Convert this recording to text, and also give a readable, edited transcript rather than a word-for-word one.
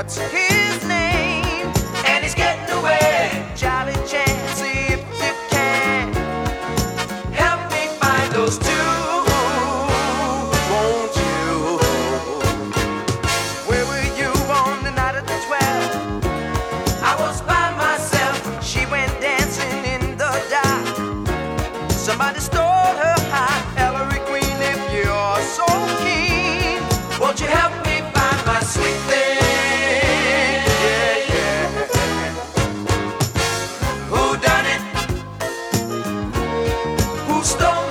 what's his name? And he's getting away. Charlie Chance, if you can help me find those two, won't you? Where were you on the night of the 12th? I was by myself. She went dancing in the dark. Somebody stole her heart. Ellery Queen, if you're so keen, won't you help me find my sweet thing? Yeah, yeah. Who done it? Who stole